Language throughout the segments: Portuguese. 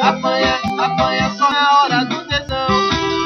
apanha, apanha só na hora do tesão.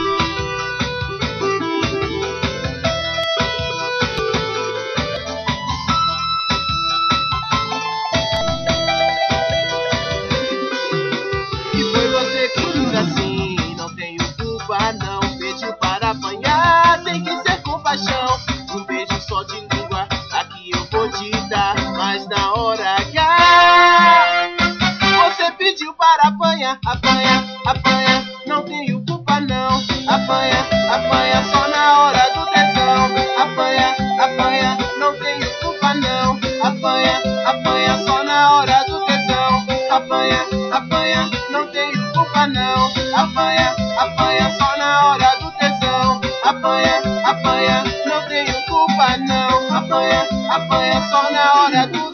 E foi você que quis assim, não tenho culpa não. Pediu para apanhar, tem que ser com paixão. Um beijo só de língua, aqui eu vou te dar. Mas na hora H, você pediu para apanhar, apanha, apanha, não tenho culpa não. Apanha, apanha só na hora do tesão. Apanha, apanha, não tenho culpa não. Apanha, apanha só na hora do tesão. Apanha, apanha, não tenho culpa não. Apanha, apanha só na hora do tesão. Apanha, apanha, não tenho culpa não. Apanha, apanha só na hora do